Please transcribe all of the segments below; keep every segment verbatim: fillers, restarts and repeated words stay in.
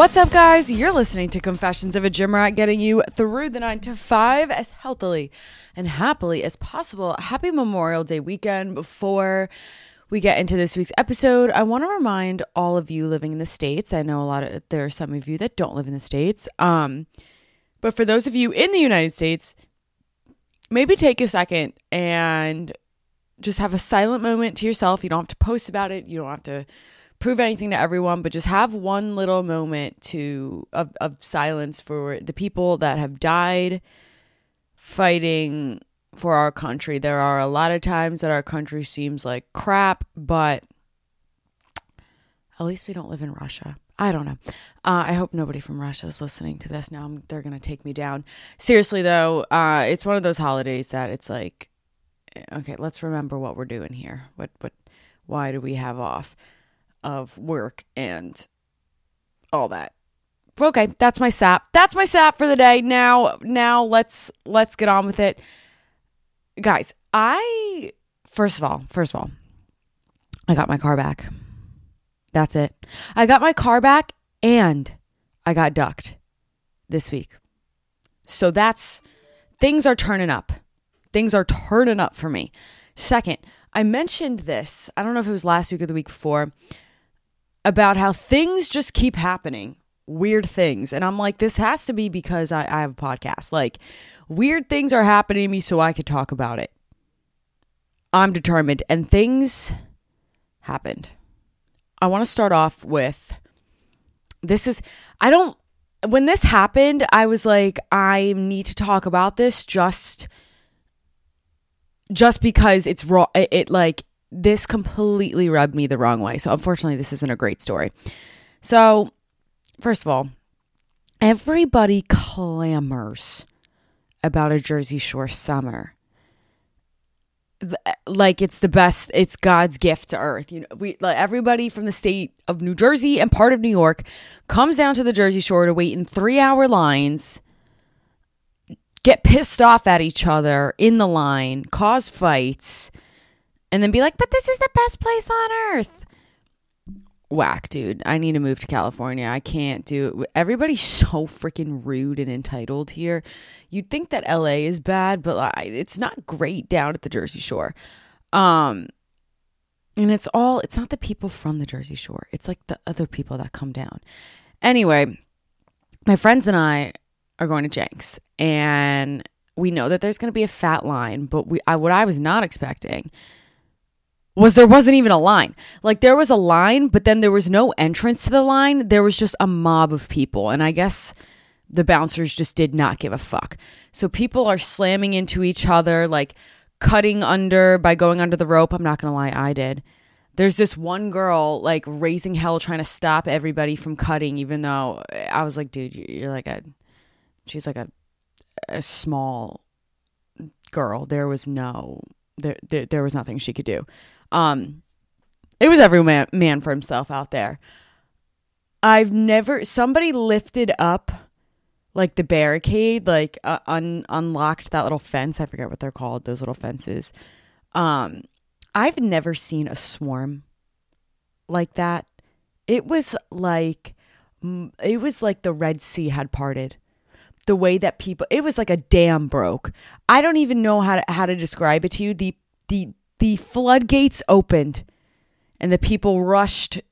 What's up, guys? You're listening to Confessions of a Gym Rat, getting you through the nine to five as healthily and happily as possible. Happy Memorial Day weekend. Before we get into this week's episode, I want to remind all of you living in the States. I know a lot of there are some of you that don't live in the States. Um, but for those of you in the United States, maybe take a second and just have a silent moment to yourself. You don't have to post about it. You don't have to prove anything to everyone, but just have one little moment to of, of silence for the people that have died fighting for our country. There are a lot of times that our country seems like crap, but at least we don't live in Russia. I don't know. Uh, I hope nobody from Russia is listening to this now. I'm, they're going to take me down. Seriously, though, uh, it's one of those holidays that it's like, okay, let's remember what we're doing here. What, what, why do we have off of work and all that? Okay, that's my sap. That's my sap for the day. Now, now let's let's get on with it, guys. I first of all, first of all, I got my car back. That's it. I got my car back and I got ducked this week. So that's things are turning up. Things are turning up for me. Second, I mentioned this. I don't know if it was last week or the week before, about how things just keep happening, weird things. And I'm like, this has to be because I, I have a podcast. Like, weird things are happening to me so I could talk about it. I'm determined. And things happened. I want to start off with, this is, I don't, when this happened, I was like, I need to talk about this just, just because it's raw. It, it like, this completely rubbed me the wrong way. So unfortunately, this isn't a great story. So first of all, everybody clamors about a Jersey Shore summer. Like it's the best, it's God's gift to earth. You know, we like everybody from the state of New Jersey and part of New York comes down to the Jersey Shore to wait in three hour lines, get pissed off at each other in the line, cause fights, and then be like, but this is the best place on earth. Whack, dude. I need to move to California. I can't do it. Everybody's so freaking rude and entitled here. You'd think that L A is bad, but it's not great down at the Jersey Shore. Um, and it's all, it's not the people from the Jersey Shore. It's like the other people that come down. Anyway, my friends and I are going to Jenks, and we know that there's going to be a fat line, but we, I, what I was not expecting was there wasn't even a line. Like there was a line, but then there was no entrance to the line. There was just a mob of people. And I guess the bouncers just did not give a fuck. So people are slamming into each other, like cutting under by going under the rope. I'm not going to lie, I did. There's this one girl like raising hell trying to stop everybody from cutting, even though I was like, dude, you're like a, she's like a, a small girl. There was no, there, there, there was nothing she could do. Um, it was every man, man for himself out there. I've never, somebody lifted up like the barricade, like uh, un, unlocked that little fence. I forget what they're called, those little fences. Um, I've never seen a swarm like that. It was like, it was like the Red Sea had parted. The way that people, it was like a dam broke. I don't even know how to, how to describe it to you. The, the, The floodgates opened and the people rushed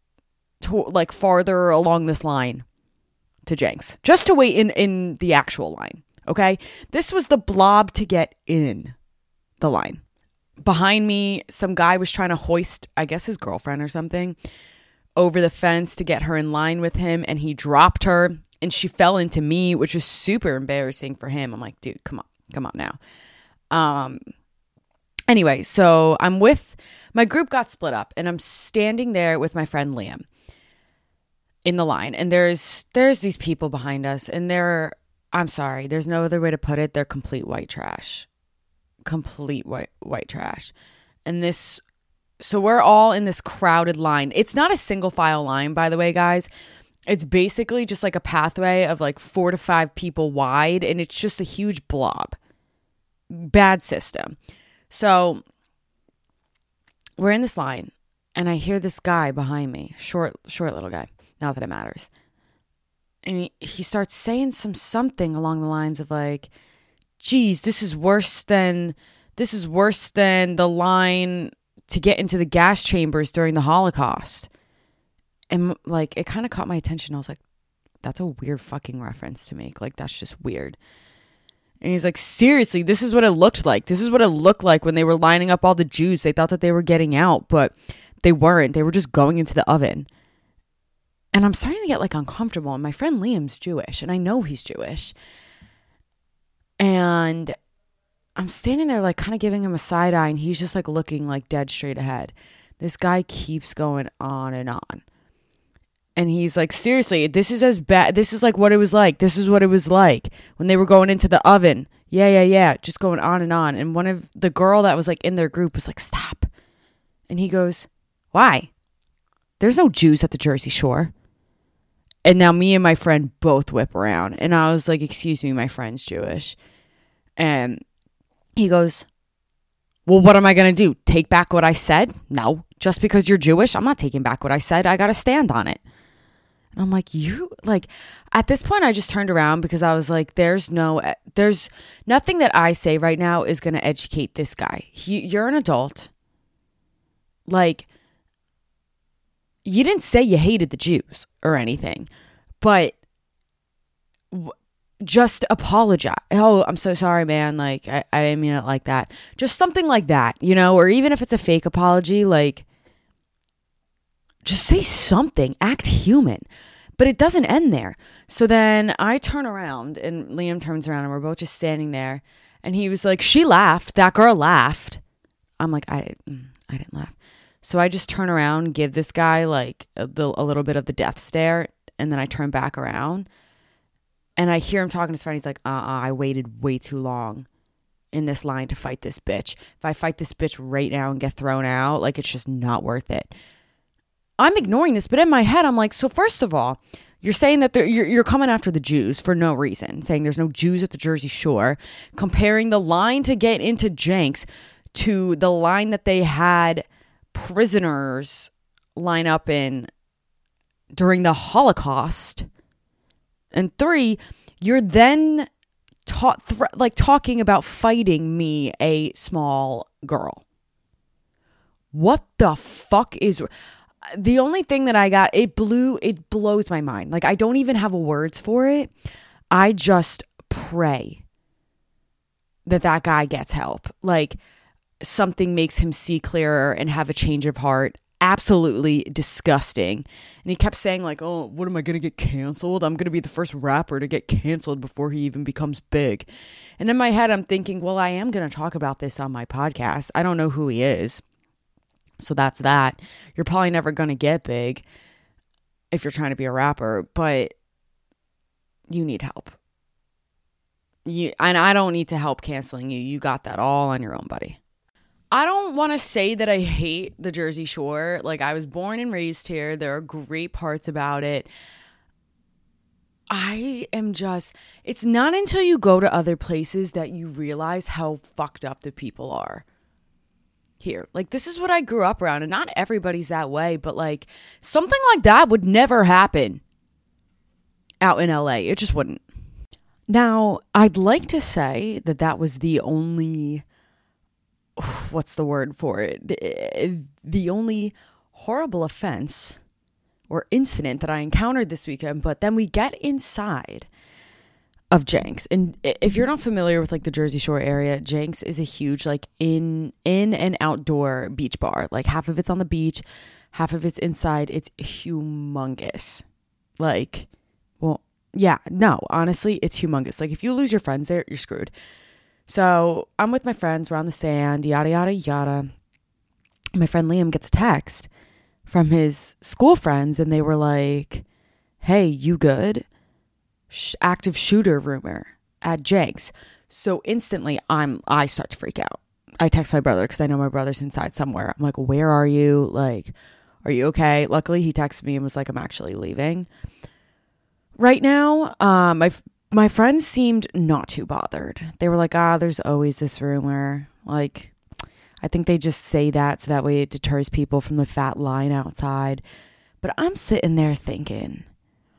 to like farther along this line to Jenks just to wait in, in the actual line. Okay. This was the blob to get in the line. Behind me, some guy was trying to hoist, I guess his girlfriend or something, over the fence to get her in line with him. And he dropped her and she fell into me, which was super embarrassing for him. I'm like, dude, come on, come on now. Um, Anyway, so I'm with, my group got split up and I'm standing there with my friend Liam in the line. And there's, there's these people behind us and they're, I'm sorry, there's no other way to put it. They're complete white trash, complete white, white trash. And this, so we're all in this crowded line. It's not a single file line, by the way, guys. It's basically just like a pathway of like four to five people wide. And it's just a huge blob. Bad system. So we're in this line and I hear this guy behind me, short, short little guy. Not that it matters. and he, he starts saying some something along the lines of like, geez, this is worse than this is worse than the line to get into the gas chambers during the Holocaust. And like, it kind of caught my attention. I was like, that's a weird fucking reference to make. Like, that's just weird. And he's like, seriously, this is what it looked like. This is what it looked like when they were lining up all the Jews. They thought that they were getting out, but they weren't. They were just going into the oven. And I'm starting to get like uncomfortable. And my friend Liam's Jewish, and I know he's Jewish. And I'm standing there like kind of giving him a side eye, and he's just like looking like dead straight ahead. This guy keeps going on and on. And he's like, seriously, this is as bad. This is like what it was like. This is what it was like when they were going into the oven. Yeah, yeah, yeah. Just going on and on. And one of the girl that was like in their group was like, stop. And he goes, why? There's no Jews at the Jersey Shore. And now me and my friend both whip around. And I was like, excuse me, my friend's Jewish. And he goes, well, what am I going to do? Take back what I said? No. Just because you're Jewish, I'm not taking back what I said. I got to stand on it. And I'm like, you, like, at this point, I just turned around because I was like, there's no, there's nothing that I say right now is going to educate this guy. He, you're an adult. Like, you didn't say you hated the Jews or anything, but w- just apologize. Oh, I'm so sorry, man. Like, I, I didn't mean it like that. Just something like that, you know, or even if it's a fake apology, like, just say something, act human. But it doesn't end there. So then I turn around and Liam turns around and we're both just standing there. And he was like, she laughed. That girl laughed. I'm like, I didn't, I didn't laugh. So I just turn around, give this guy like a, a little bit of the death stare. And then I turn back around and I hear him talking to his friend. He's like, uh-uh, I waited way too long in this line to fight this bitch. If I fight this bitch right now and get thrown out, like, it's just not worth it. I'm ignoring this, but in my head, I'm like, so first of all, you're saying that you're, you're coming after the Jews for no reason, saying there's no Jews at the Jersey Shore, comparing the line to get into Jenks to the line that they had prisoners line up in during the Holocaust. And three, you're then ta- th- like talking about fighting me, a small girl. What the fuck is... The only thing that I got, it blew, it blows my mind. Like, I don't even have words for it. I just pray that that guy gets help. Like, something makes him see clearer and have a change of heart. Absolutely disgusting. And he kept saying like, oh, what am I going to get canceled? I'm going to be the first rapper to get canceled before he even becomes big. And in my head, I'm thinking, well, I am going to talk about this on my podcast. I don't know who he is. So that's that. You're probably never going to get big if you're trying to be a rapper, but you need help. You and I don't need to help canceling you. You got that all on your own, buddy. I don't want to say that I hate the Jersey Shore. Like, I was born and raised here. There are great parts about it. I am just, it's not until you go to other places that you realize how fucked up the people are. Here, like, this is what I grew up around, and not everybody's that way, but like, something like that would never happen out in L A. It just wouldn't. Now, I'd like to say that that was the only, what's the word for it? The, the only horrible offense or incident that I encountered this weekend, but then we get inside of Jenks. And if you're not familiar with like the Jersey Shore area, Jenks is a huge like in in and outdoor beach bar. Like, half of it's on the beach, half of it's inside. It's humongous. Like, well, yeah, no, honestly, it's humongous. Like, if you lose your friends there, you're screwed. So I'm with my friends, we're on the sand, yada yada yada. My friend Liam gets a text from his school friends, and they were like, hey, you good? Active shooter rumor at Jenks. So instantly I'm I start to freak out. I text my brother because I know my brother's inside somewhere. I'm like, where are you? Like, are you okay? Luckily he texted me and was like, I'm actually leaving right now. Um my my friends seemed not too bothered. They were like, ah, there's always this rumor. Like, I think they just say that so that way it deters people from the fat line outside. But I'm sitting there thinking,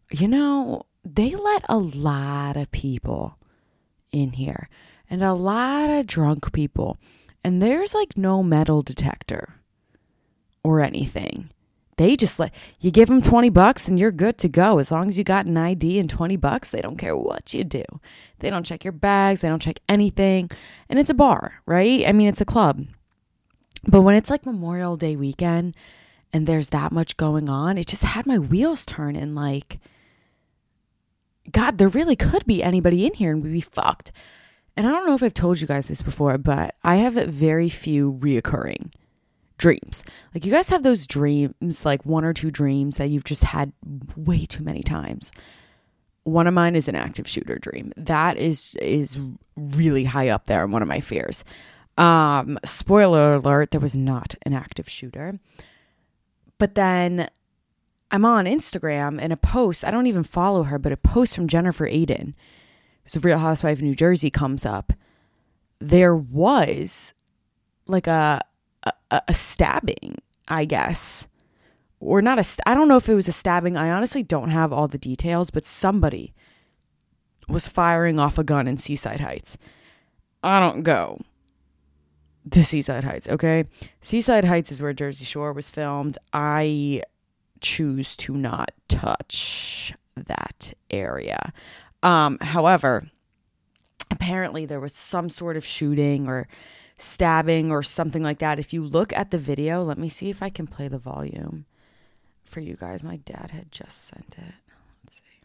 you know, they let a lot of people in here and a lot of drunk people. And there's like no metal detector or anything. They just let you give them twenty bucks and you're good to go. As long as you got an I D and twenty bucks, they don't care what you do. They don't check your bags. They don't check anything. And it's a bar, right? I mean, it's a club. But when it's like Memorial Day weekend and there's that much going on, it just had my wheels turning like, God, there really could be anybody in here and we'd be fucked. And I don't know if I've told you guys this before, but I have very few reoccurring dreams. Like, you guys have those dreams, like one or two dreams that you've just had way too many times. One of mine is an active shooter dream. That is is really high up there and one of my fears. Um, spoiler alert, there was not an active shooter. But then I'm on Instagram and a post, I don't even follow her, but a post from Jennifer Aiden, who's a Real Housewife of New Jersey, comes up. There was like a A, a stabbing, I guess, or not a, st- I don't know if it was a stabbing. I honestly don't have all the details, but somebody was firing off a gun in Seaside Heights. I don't go to Seaside Heights, okay? Seaside Heights is where Jersey Shore was filmed. I choose to not touch that area. Um, however, apparently there was some sort of shooting or stabbing or something like that. If you look at the video, let me see if I can play the volume for you guys. My dad had just sent it. Let's see.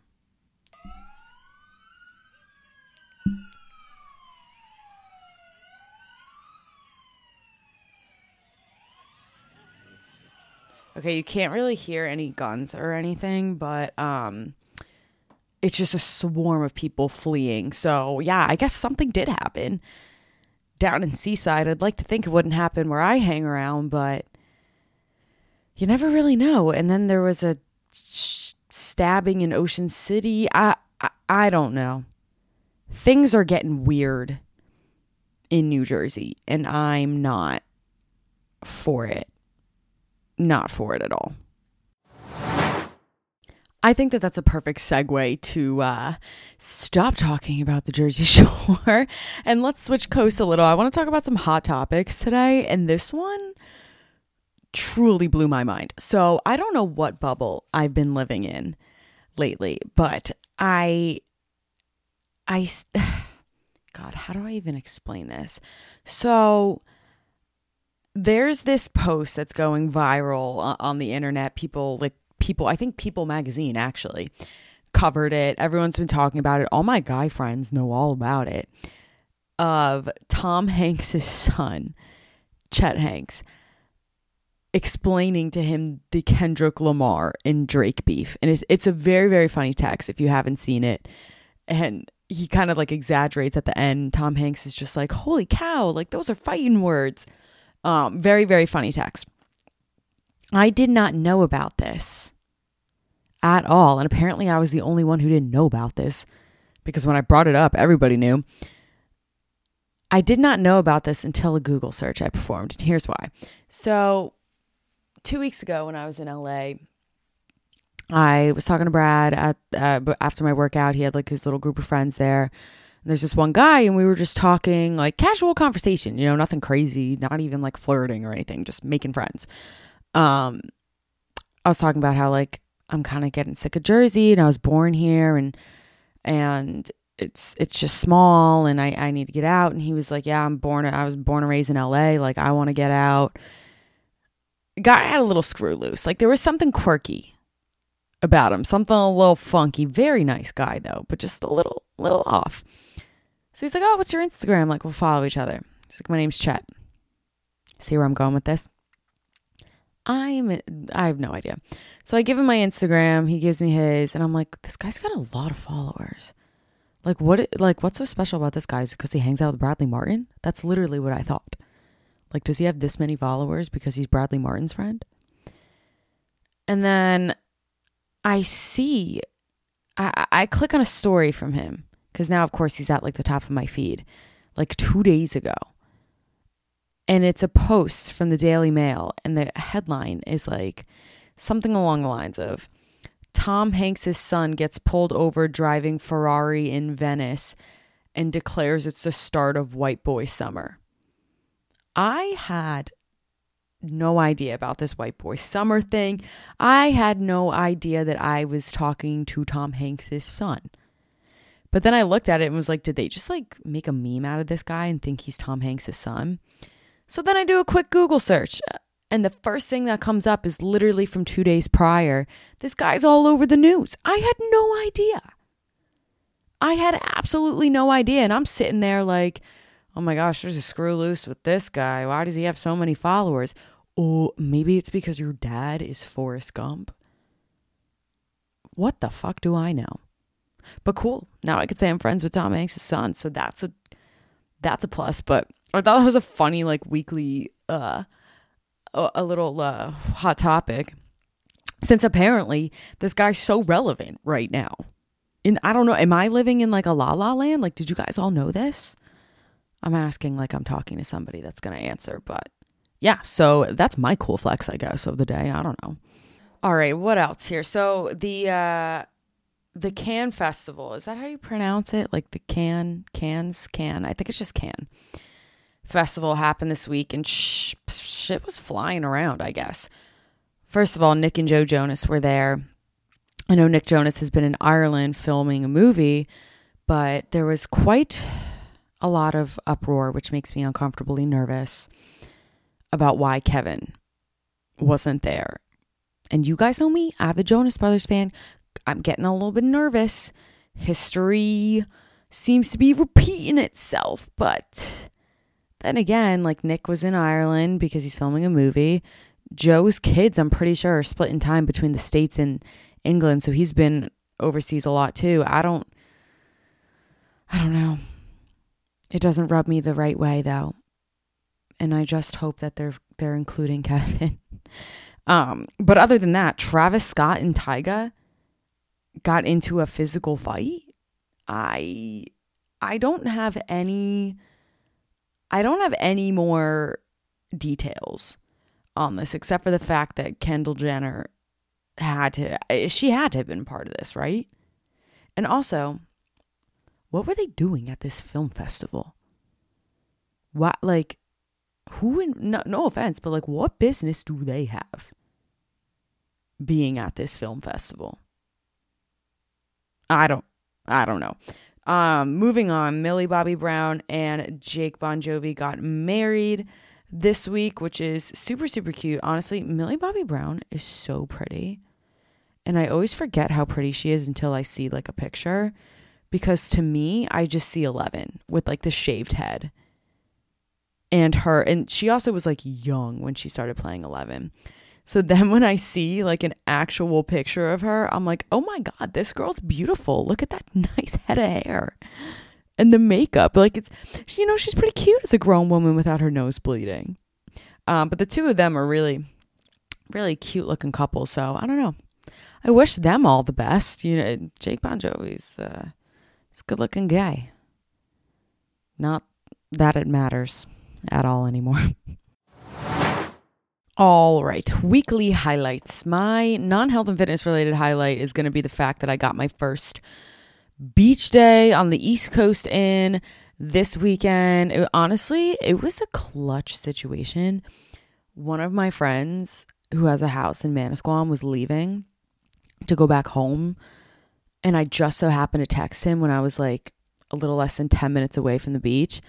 Okay, you can't really hear any guns or anything, but um it's just a swarm of people fleeing. So yeah, I guess something did happen down in Seaside. I'd like to think it wouldn't happen where I hang around, but you never really know. And then there was a sh- stabbing in Ocean City. I, I I don't know. Things are getting weird in New Jersey, and I'm not for it. Not for it at all. I think that that's a perfect segue to uh, stop talking about the Jersey Shore and let's switch coasts a little. I want to talk about some hot topics today, and this one truly blew my mind. So I don't know what bubble I've been living in lately, but I, I, God, how do I even explain this? So there's this post that's going viral on the internet. People like People, I think People magazine actually covered it. Everyone's been talking about it. All my guy friends know all about it. Of Tom Hanks' son, Chet Hanks, explaining to him the Kendrick Lamar and Drake beef. And it's, it's a very, very funny text if you haven't seen it. And he kind of like exaggerates at the end. Tom Hanks is just like, holy cow, like those are fighting words. Um, very, very funny text. I did not know about this at all. And apparently I was the only one who didn't know about this because when I brought it up, everybody knew. I did not know about this until a Google search I performed. And here's why. So two weeks ago when I was in L A, I was talking to Brad at uh, after my workout. He had like his little group of friends there. And there's this one guy and we were just talking like casual conversation, you know, nothing crazy, not even like flirting or anything, just making friends. Um, I was talking about how like I'm kind of getting sick of Jersey and I was born here and and it's it's just small and I, I need to get out. And he was like, yeah, I'm born I was born and raised in L A, like I want to get out. Guy had a little screw loose. Like there was something quirky about him, something a little funky. Very nice guy though, but just a little little off. So he's like, oh, what's your Instagram? Like we'll follow each other. He's like, my name's Chet. See where I'm going with this? I'm, I have no idea. So I give him my Instagram. He gives me his, and I'm like, this guy's got a lot of followers. Like, what, like, what's so special about this guy? Is it because he hangs out with Bradley Martin? That's literally what I thought. Like, does he have this many followers because he's Bradley Martin's friend? And then I see, I, I click on a story from him because now, of course, he's at like the top of my feed, like two days ago. And it's a post from the Daily Mail. And the headline is like something along the lines of Tom Hanks' son gets pulled over driving Ferrari in Venice and declares it's the start of white boy summer. I had no idea about this white boy summer thing. I had no idea that I was talking to Tom Hanks' son. But then I looked at it and was like, did they just like make a meme out of this guy and think he's Tom Hanks' son? So then I do a quick Google search. And the first thing that comes up is literally from two days prior. This guy's all over the news. I had no idea. I had absolutely no idea. And I'm sitting there like, oh my gosh, there's a screw loose with this guy. Why does he have so many followers? Oh, maybe it's because your dad is Forrest Gump. What the fuck do I know? But cool. Now I could say I'm friends with Tom Hanks' son. So that's a that's a plus. But I thought it was a funny, like, weekly, uh, a, a little uh, hot topic. Since apparently this guy's so relevant right now. And I don't know, am I living in like a la la land? Like, did you guys all know this? I'm asking like I'm talking to somebody that's going to answer. But yeah, so that's my cool flex, I guess, of the day. I don't know. All right, what else here? So the... uh The Cannes Festival, is that how you pronounce it? Like the Cannes, Cannes, Cannes. I think it's just Cannes. Festival happened this week and sh- shit was flying around, I guess. First of all, Nick and Joe Jonas were there. I know Nick Jonas has been in Ireland filming a movie, but there was quite a lot of uproar, which makes me uncomfortably nervous about why Kevin wasn't there. And you guys know me, I'm a Jonas Brothers fan. I'm getting a little bit nervous. History seems to be repeating itself. But then again, like Nick was in Ireland because he's filming a movie. Joe's kids, I'm pretty sure, are split in time between the States and England. So he's been overseas a lot too. I don't, I don't know. It doesn't rub me the right way though. And I just hope that they're, they're including Kevin. um, but other than that, Travis Scott and Tyga got into a physical fight. I I don't have any I don't have any more details on this except for the fact that Kendall Jenner had to she had to have been part of this, right? And also, what were they doing at this film festival? What, like, who in, no, no offense, but like what business do they have being at this film festival? I don't, I don't know. Um, moving on, Millie Bobby Brown and Jake Bon Jovi got married this week, which is super, super cute. Honestly, Millie Bobby Brown is so pretty. And I always forget how pretty she is until I see like a picture. Because to me, I just see Eleven with like the shaved head. And her, and she also was like young when she started playing Eleven. So then when I see like an actual picture of her, I'm like, oh my God, this girl's beautiful. Look at that nice head of hair and the makeup. Like it's, you know, she's pretty cute as a grown woman without her nose bleeding. Um, but the two of them are really, really cute looking couple. So I don't know. I wish them all the best. You know, Jake Bon Jovi's uh, he's a good looking guy. Not that it matters at all anymore. All right, weekly highlights. My non-health and fitness related highlight is going to be the fact that I got my first beach day on the East Coast in this weekend. It, honestly, it was a clutch situation. One of my friends who has a house in Manasquan was leaving to go back home, and I just so happened to text him when I was like a little less than ten minutes away from the beach.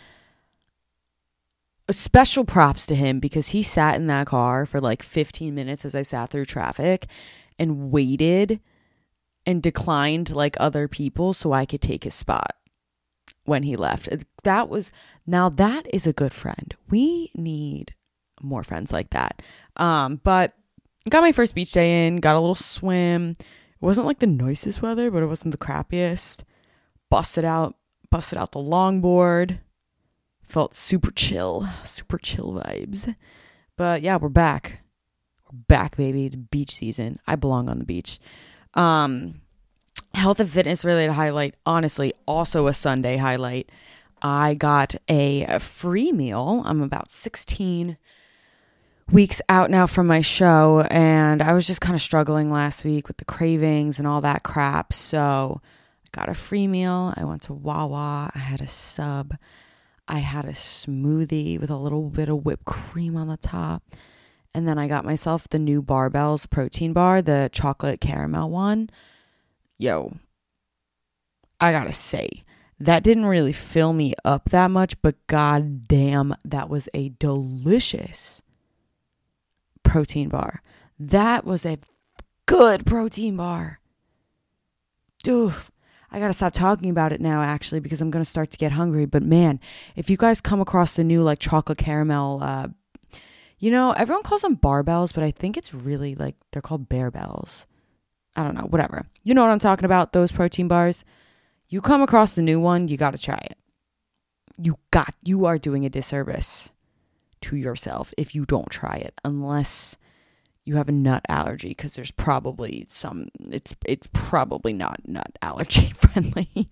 Special props to him because he sat in that car for like fifteen minutes as I sat through traffic and waited and declined like other people so I could take his spot when he left. That was, now that is a good friend. We need more friends like that. Um, but got my first beach day in, got a little swim. It wasn't like the nicest weather, but it wasn't the crappiest. Busted out, busted out the longboard. Felt super chill, super chill vibes. But yeah, we're back. We're back, baby. It's beach season. I belong on the beach. Um, health and fitness related highlight, honestly, also a Sunday highlight. I got a free meal. I'm about sixteen weeks out now from my show, and I was just kind of struggling last week with the cravings and all that crap. So I got a free meal. I went to Wawa. I had a sub. I had a smoothie with a little bit of whipped cream on the top. And then I got myself the new Barbells protein bar, the chocolate caramel one. Yo, I gotta say, that didn't really fill me up that much, but goddamn, that was a delicious protein bar. That was a good protein bar. Dude, I gotta stop talking about it now, actually, because I'm gonna start to get hungry. But man, if you guys come across the new like chocolate caramel, uh, you know, everyone calls them barbells, but I think it's really like they're called bear bells. I don't know, whatever. You know what I'm talking about? Those protein bars. You come across the new one, you gotta try it. You got, you are doing a disservice to yourself if you don't try it, unless you have a nut allergy, because there's probably some, it's it's probably not nut allergy friendly.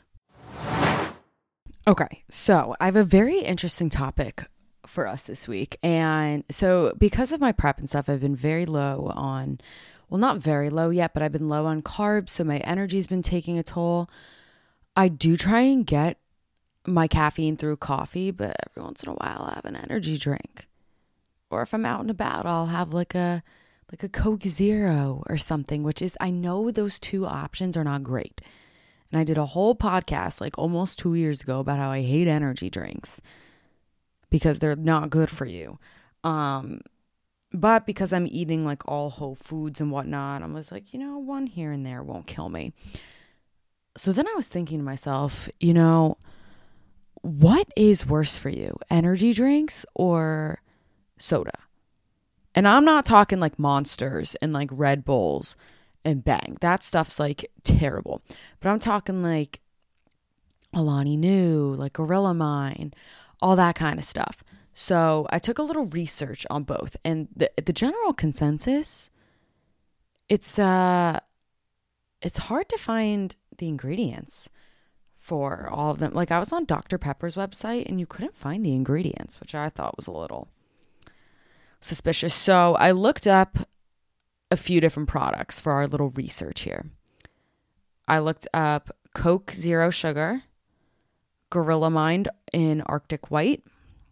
Okay, so I have a very interesting topic for us this week. And so because of my prep and stuff, I've been very low on, well, not very low yet, but I've been low on carbs. So my energy's been taking a toll. I do try and get my caffeine through coffee, but every once in a while I have an energy drink. Or if I'm out and about, I'll have like a like a Coke Zero or something, which is, I know those two options are not great. And I did a whole podcast like almost two years ago about how I hate energy drinks because they're not good for you. Um, but because I'm eating like all whole foods and whatnot, I was like, you know, one here and there won't kill me. So then I was thinking to myself, you know, what is worse for you, energy drinks or soda? And I'm not talking like Monsters and like Red Bulls and Bang. That stuff's like terrible. But I'm talking like Alani Nu, like Gorilla Mine, all that kind of stuff. So I took a little research on both, and the the general consensus, it's uh it's hard to find the ingredients for all of them. Like I was on Doctor Pepper's website and you couldn't find the ingredients, which I thought was a little suspicious. So I looked up a few different products for our little research here. I looked up Coke Zero Sugar, Gorilla Mind in Arctic White,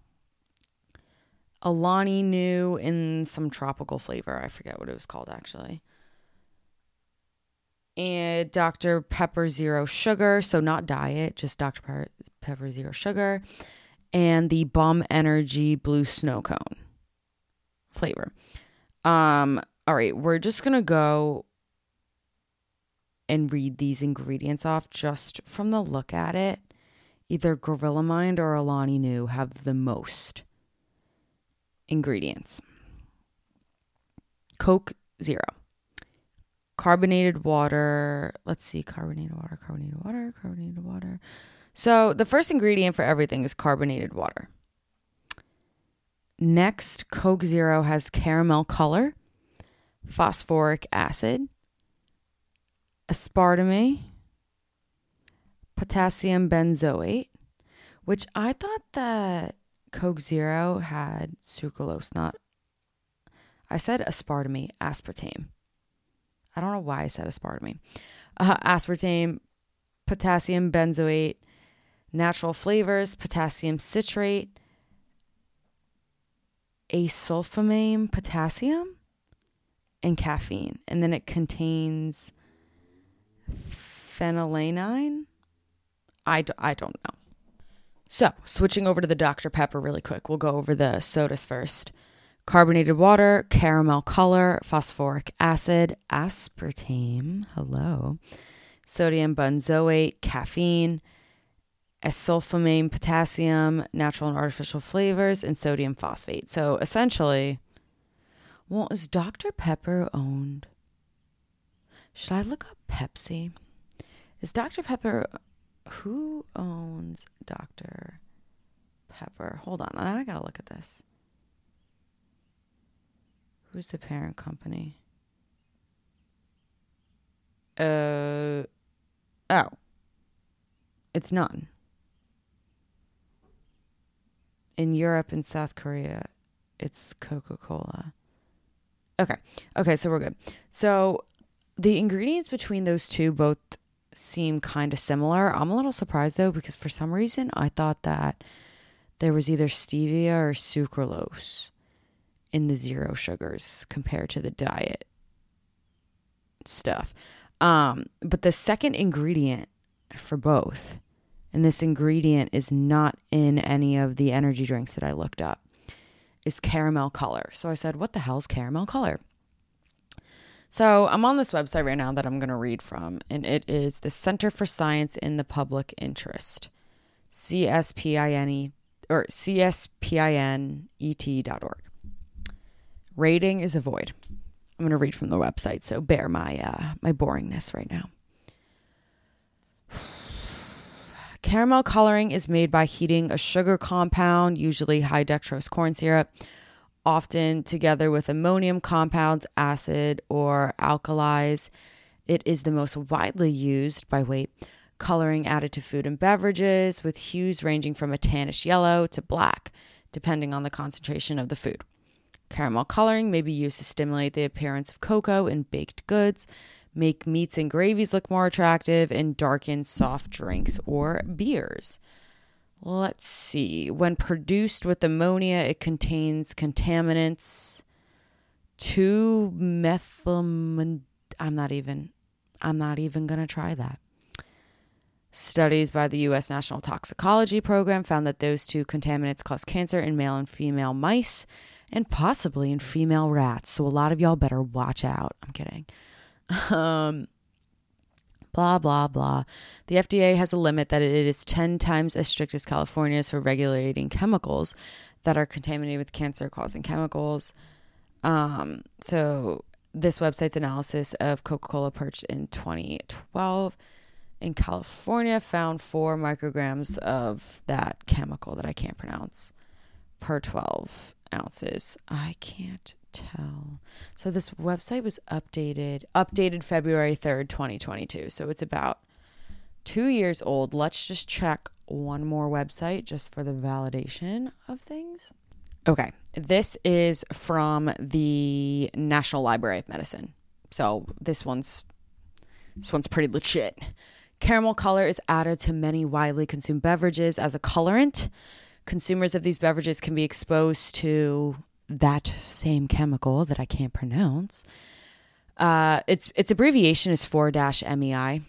Alani Nu in some tropical flavor. I forget what it was called actually. And Doctor Pepper Zero Sugar, so not diet, just Doctor Pepper, Pepper Zero Sugar, and the Bomb Energy Blue Snow Cone flavor. Um, all right, we're just going to go and read these ingredients off just from the look at it. Either Gorilla Mind or Alani Nu have the most ingredients. Coke Zero. Carbonated water. Let's see. Carbonated water, carbonated water, carbonated water. So the first ingredient for everything is carbonated water. Next, Coke Zero has caramel color, phosphoric acid, aspartame, potassium benzoate, which I thought that Coke Zero had sucralose, not, I said aspartame, aspartame. I don't know why I said aspartame. Uh, aspartame, potassium benzoate, natural flavors, potassium citrate, asulfame potassium, and caffeine. And then it contains phenylalanine. I, d- I don't know. So, switching over to the Doctor Pepper really quick. We'll go over the sodas first. Carbonated water, caramel color, phosphoric acid, aspartame, hello, sodium benzoate, caffeine, asulfame potassium, natural and artificial flavors, and sodium phosphate. So essentially, well, is Doctor Pepper owned? Should I look up Pepsi? Is Doctor Pepper, who owns Doctor Pepper? Hold on, I gotta look at this. Who's the parent company? Uh, oh. It's none. In Europe and South Korea, it's Coca-Cola. Okay. Okay, so we're good. So the ingredients between those two both seem kind of similar. I'm a little surprised though, because for some reason I thought that there was either stevia or sucralose in the zero sugars compared to the diet stuff. Um, but the second ingredient for both, and this ingredient is not in any of the energy drinks that I looked up, is caramel color. So I said, what the hell's caramel color? So I'm on this website right now that I'm going to read from, and it is the Center for Science in the Public Interest, C S P I N E or C S P I N E T dot org. Rating is avoid. I'm going to read from the website, so bear my uh, my boringness right now. Caramel coloring is made by heating a sugar compound, usually high dextrose corn syrup, often together with ammonium compounds, acid, or alkalis. It is the most widely used by weight coloring added to food and beverages, with hues ranging from a tannish yellow to black, depending on the concentration of the food. Caramel coloring may be used to stimulate the appearance of cocoa in baked goods, make meats and gravies look more attractive, and darken soft drinks or beers. Let's see. When produced with ammonia, it contains contaminants two methyl. I'm not even. I'm not even gonna try that. Studies by the U S National Toxicology Program found that those two contaminants cause cancer in male and female mice, and possibly in female rats. So a lot of y'all better watch out. I'm kidding. Um, blah, blah, blah. The F D A has a limit that it is ten times as strict as California's for regulating chemicals that are contaminated with cancer-causing chemicals. Um, so this website's analysis of Coca-Cola purchased in twenty twelve in California found four micrograms of that chemical that I can't pronounce per twelve ounces. I can't tell. So this website was updated updated February third, twenty twenty-two. So it's about two years old. Let's just check one more website just for the validation of things. Okay, this is from the National Library of Medicine. So this one's this one's pretty legit. Caramel color is added to many widely consumed beverages as a colorant. Consumers of these beverages can be exposed to that same chemical that I can't pronounce. Uh, its its abbreviation is four M E I,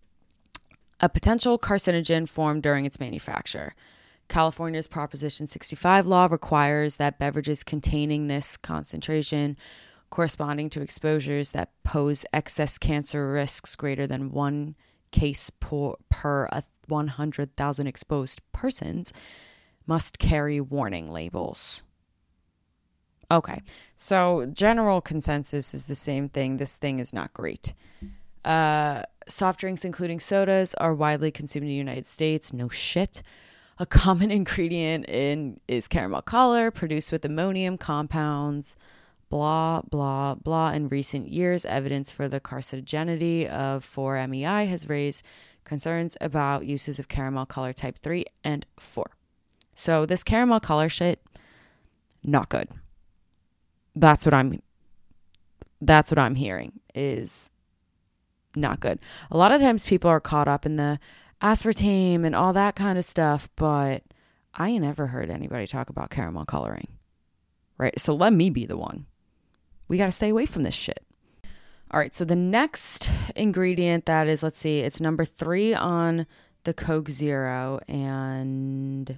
a potential carcinogen formed during its manufacture. California's Proposition sixty-five law requires that beverages containing this concentration corresponding to exposures that pose excess cancer risks greater than one case per, per one hundred thousand exposed persons must carry warning labels. Okay, so general consensus is the same thing. This thing is not great. Uh, soft drinks, including sodas, are widely consumed in the United States. No shit. A common ingredient in is caramel color, produced with ammonium compounds. Blah, blah, blah. In recent years, evidence for the carcinogenity of four M E I has raised concerns about uses of caramel color type three and four. So this caramel color shit, not good. That's what I'm that's what I'm hearing is not good. A lot of times people are caught up in the aspartame and all that kind of stuff, but I ain't never heard anybody talk about caramel coloring. Right? So let me be the one. We got to stay away from this shit. All right, so the next ingredient that is, let's see, it's number three on the Coke Zero and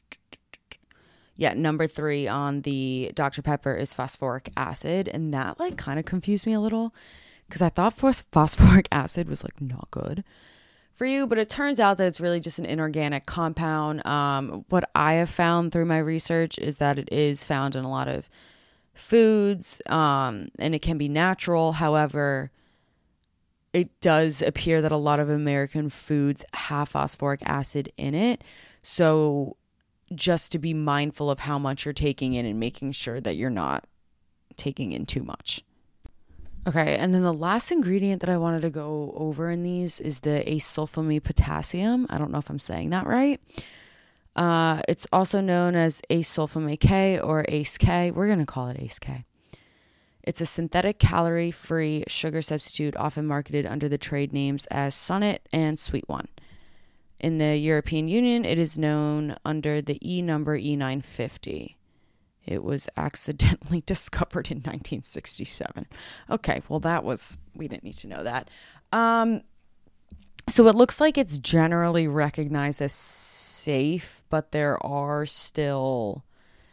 yeah, number three on the Doctor Pepper is phosphoric acid. And that like kind of confused me a little because I thought phos- phosphoric acid was like not good for you, but it turns out that it's really just an inorganic compound. Um, what I have found through my research is that it is found in a lot of foods, um, and it can be natural. However, it does appear that a lot of American foods have phosphoric acid in it. So just to be mindful of how much you're taking in and making sure that you're not taking in too much. Okay, and then the last ingredient that I wanted to go over in these is the asulfame potassium. I don't know if I'm saying that right. Uh, it's also known as acesulfame K or A C E K. We're going to call it A C E K. It's a synthetic calorie-free sugar substitute often marketed under the trade names as Sunnet and Sweet One. In the European Union, it is known under the E number E nine fifty. It was accidentally discovered in nineteen sixty-seven. Okay, well that was, we didn't need to know that. Um, so it looks like it's generally recognized as safe, but there are still,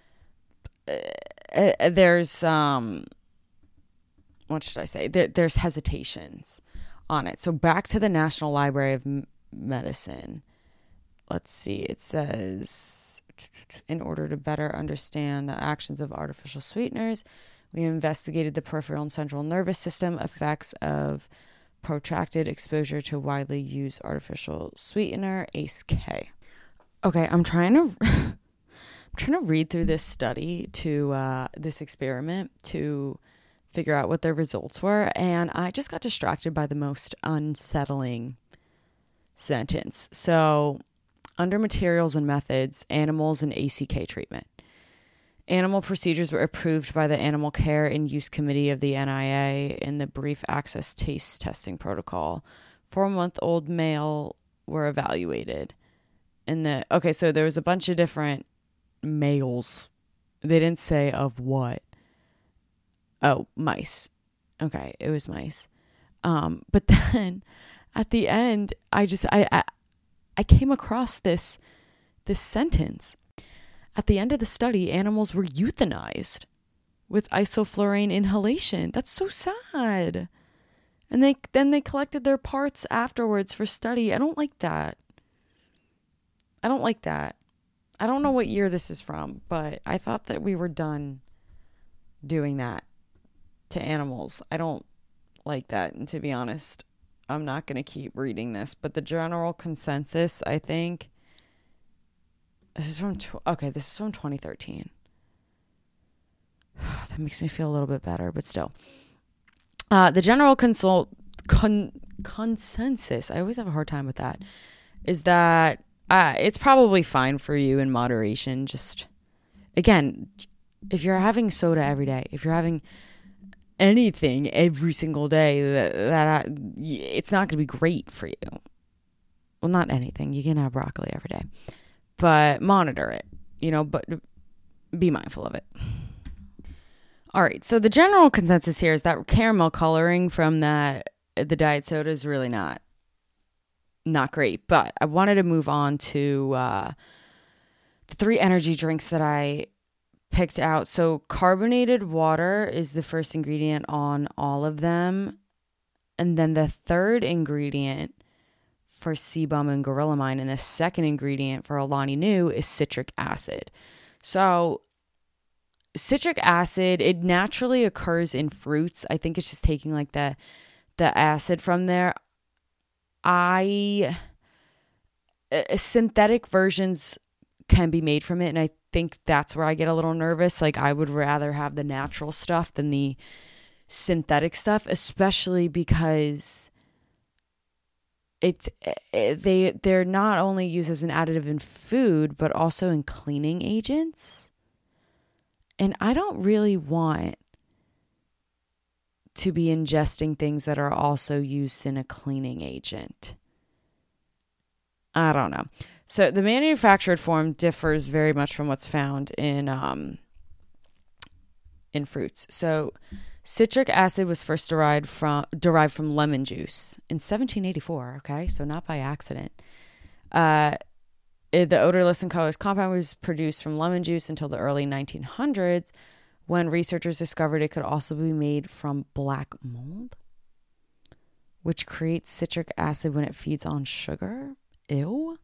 uh, there's, um, what should I say? There, there's hesitations on it. So back to the National Library of M- Medicine. Let's see, it says, in order to better understand the actions of artificial sweeteners, we investigated the peripheral and central nervous system effects of protracted exposure to widely used artificial sweetener, A C E K. Okay, I'm trying to I'm trying to read through this study to uh, this experiment to figure out what their results were, and I just got distracted by the most unsettling sentence. So, under materials and methods, animals and A C E K treatment. Animal procedures were approved by the Animal Care and Use Committee of the N I A in the Brief Access Taste Testing Protocol. Four-month-old male were evaluated. And the okay, so there was a bunch of different males. They didn't say of what. Oh, mice. Okay, it was mice. Um, but then at the end, I just I, I I came across this this sentence. At the end of the study, animals were euthanized with isoflurane inhalation. That's so sad. And they then they collected their parts afterwards for study. I don't like that. I don't like that. I don't know what year this is from, but I thought that we were done doing that to animals. I don't like that. And to be honest, I'm not going to keep reading this, but the general consensus, I think, this is from, tw- okay, this is from twenty thirteen. That makes me feel a little bit better, but still. Uh, the general consult, con, consensus, I always have a hard time with that, is that uh, it's probably fine for you in moderation. Just, again, if you're having soda every day, if you're having anything every single day, that, that uh, it's not going to be great for you. Well, not anything. You can have broccoli every day. But monitor it, you know, but be mindful of it. All right. So the general consensus here is that caramel coloring from that the diet soda is really not not great. But I wanted to move on to uh, the three energy drinks that I picked out. So carbonated water is the first ingredient on all of them. And then the third ingredient for Sebum and Gorilla Mind, and the second ingredient for Alani Nu is citric acid. So citric acid, it naturally occurs in fruits. I think it's just taking like the the acid from there. I uh, synthetic versions can be made from it, and I think that's where I get a little nervous. Like, I would rather have the natural stuff than the synthetic stuff, especially because it's it, they they're not only used as an additive in food, but also in cleaning agents. And I don't really want to be ingesting things that are also used in a cleaning agent. I don't know. So the manufactured form differs very much from what's found in um in fruits. So citric acid was first derived from derived from lemon juice in seventeen eighty-four. Okay, so not by accident. Uh, it, the odorless and colorless compound was produced from lemon juice until the early nineteen hundreds, when researchers discovered it could also be made from black mold, which creates citric acid when it feeds on sugar. Ew.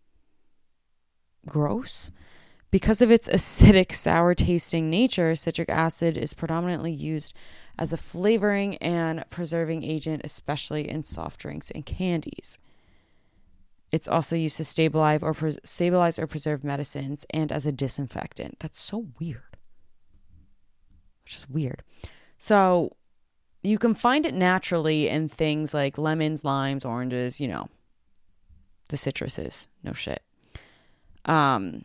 Gross. Because of its acidic, sour-tasting nature, citric acid is predominantly used as a flavoring and preserving agent, especially in soft drinks and candies. It's also used to stabilize or pre- stabilize or preserve medicines and as a disinfectant. That's so weird. Which is weird. So you can find it naturally in things like lemons, limes, oranges, you know, the citruses. No shit. Um,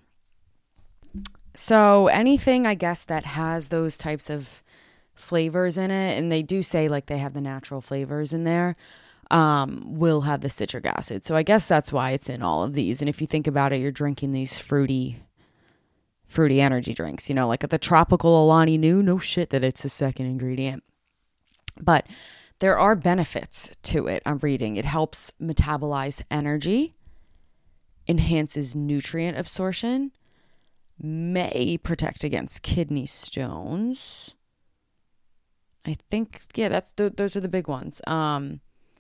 so anything, I guess, that has those types of flavors in it, and they do say like they have the natural flavors in there, um, will have the citric acid. So I guess that's why it's in all of these. And if you think about it, you're drinking these fruity, fruity energy drinks, you know, like at the tropical Alani Nu, no shit that it's a second ingredient. But there are benefits to it. I'm reading. It helps metabolize energy, enhances nutrient absorption, may protect against kidney stones. I think, yeah, that's the, those are the big ones. Um,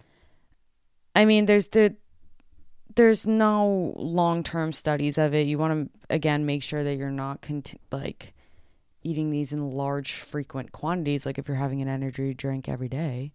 I mean, there's the there's no long-term studies of it. You want to, again, make sure that you're not conti- like eating these in large, frequent quantities. Like if you're having an energy drink every day,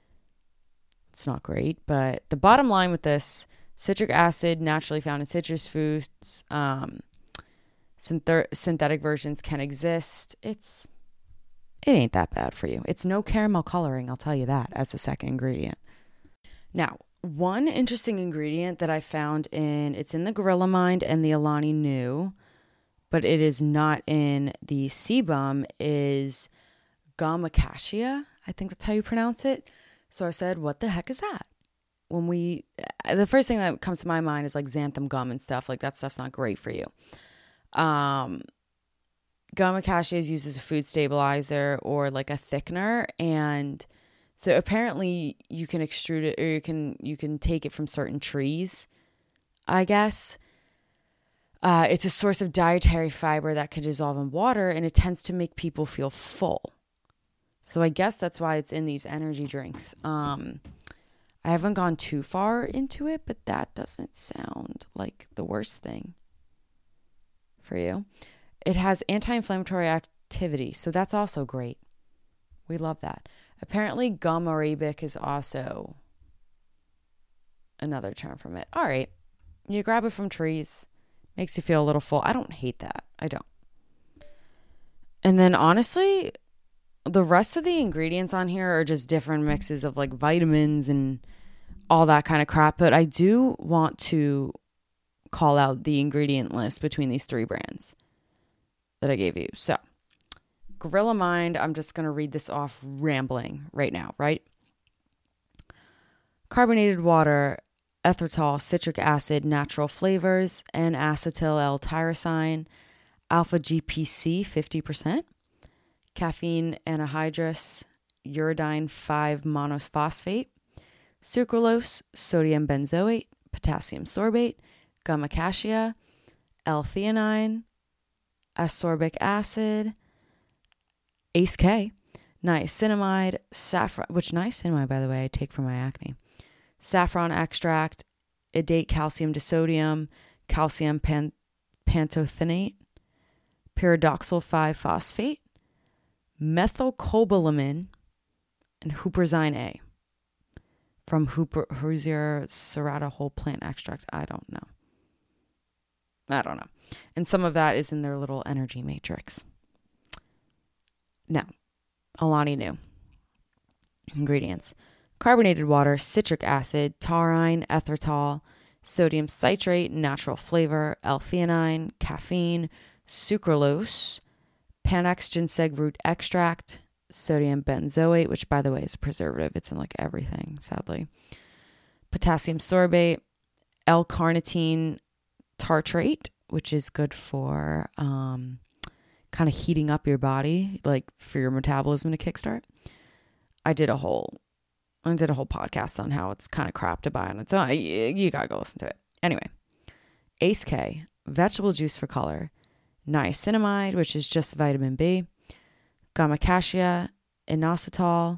it's not great. But the bottom line with this, citric acid naturally found in citrus fruits. Um, synth- synthetic versions can exist. It's It ain't that bad for you. It's no caramel coloring, I'll tell you that, as the second ingredient. Now, one interesting ingredient that I found in, it's in the Gorilla Mind and the Alani Nu, but it is not in the sebum, is Gamakashia. I think that's how you pronounce it. So I said, what the heck is that? When we, the first thing that comes to my mind is like xanthan gum and stuff. Like that stuff's not great for you. Um... Gamakashia is used as a food stabilizer or like a thickener, and so apparently you can extrude it, or you can you can take it from certain trees, I guess. Uh, it's a source of dietary fiber that can dissolve in water, and it tends to make people feel full. So I guess that's why it's in these energy drinks. Um, I haven't gone too far into it, but that doesn't sound like the worst thing for you. It has anti-inflammatory activity, so that's also great. We love that. Apparently, gum arabic is also another term from it. All right. You grab it from trees. Makes you feel a little full. I don't hate that. I don't. And then, honestly, the rest of the ingredients on here are just different mixes of, like, vitamins and all that kind of crap. But I do want to call out the ingredient list between these three brands that I gave you. So, Gorilla Mind, I'm just going to read this off rambling right now, right? Carbonated water, erythritol, citric acid, natural flavors, N-acetyl L-tyrosine, alpha G P C, fifty percent, caffeine anhydrous, uridine five monophosphate, sucralose, sodium benzoate, potassium sorbate, gamakashia, L-theanine, ascorbic acid, A C E K, niacinamide, saffron, which niacinamide, by the way, I take for my acne, saffron extract, idate calcium disodium, calcium pan- pantothenate, pyridoxal five phosphate, methylcobalamin, and huperzine A from Huper, Heuser serrata whole plant extract. I don't know. I don't know. And some of that is in their little energy matrix. Now, Alani Nu. Ingredients. Carbonated water, citric acid, taurine, erythritol, sodium citrate, natural flavor, L-theanine, caffeine, sucralose, Panax ginseng root extract, sodium benzoate, which, by the way, is a preservative. It's in like everything, sadly. Potassium sorbate, L-carnitine tartrate, which is good for um, kind of heating up your body, like for your metabolism to kickstart. I did a whole, I did a whole podcast on how it's kind of crap to buy on its own. You, you gotta go listen to it. Anyway, A C E K, vegetable juice for color, niacinamide, which is just vitamin B, gamakashia, inositol,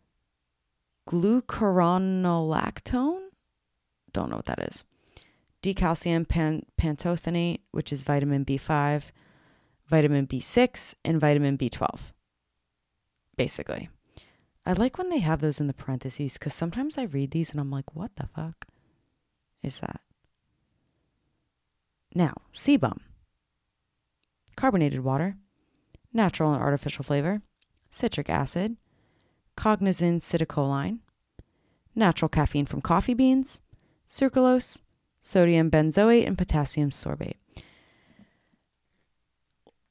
glucuronolactone, don't know what that is, decalcium pan- pantothenate, which is vitamin B five, vitamin B six, and vitamin B twelve, basically. I like when they have those in the parentheses, because sometimes I read these and I'm like, what the fuck is that? Now, sebum. Carbonated water, natural and artificial flavor, citric acid, cognizin citicoline, natural caffeine from coffee beans, sucralose, sodium benzoate, and potassium sorbate.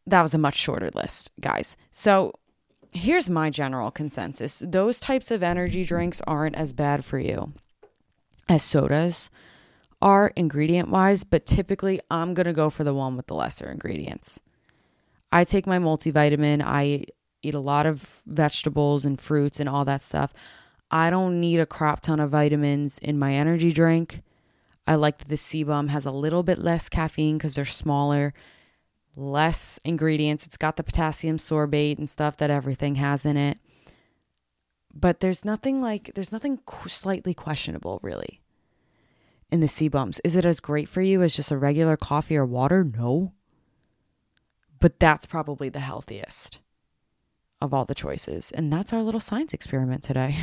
that was a much shorter list, guys. So here's my general consensus. Those types of energy drinks aren't as bad for you as sodas are ingredient wise, but typically I'm going to go for the one with the lesser ingredients. I take my multivitamin. I eat a lot of vegetables and fruits and all that stuff. I don't need a crap ton of vitamins in my energy drink. I like that the CBum has a little bit less caffeine because they're smaller, less ingredients. It's got the potassium sorbate and stuff that everything has in it. But there's nothing like, there's nothing slightly questionable really in the CBums. Is it as great for you as just a regular coffee or water? No. But that's probably the healthiest of all the choices. And that's our little science experiment today.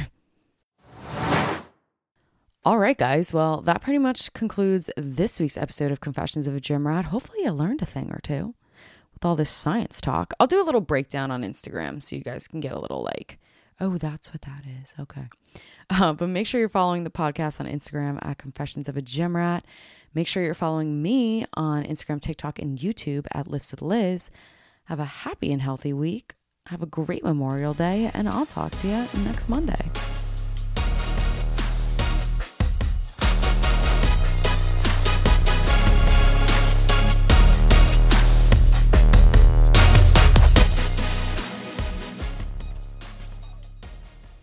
All right, guys. Well, that pretty much concludes this week's episode of Confessions of a Gym Rat. Hopefully you learned a thing or two with all this science talk. I'll do a little breakdown on Instagram so you guys can get a little like, oh, that's what that is. Okay. Uh, but make sure you're following the podcast on Instagram at Confessions of a Gym Rat. Make sure you're following me on Instagram, TikTok, and YouTube at Lifts with Liz. Have a happy and healthy week. Have a great Memorial Day, and I'll talk to you next Monday.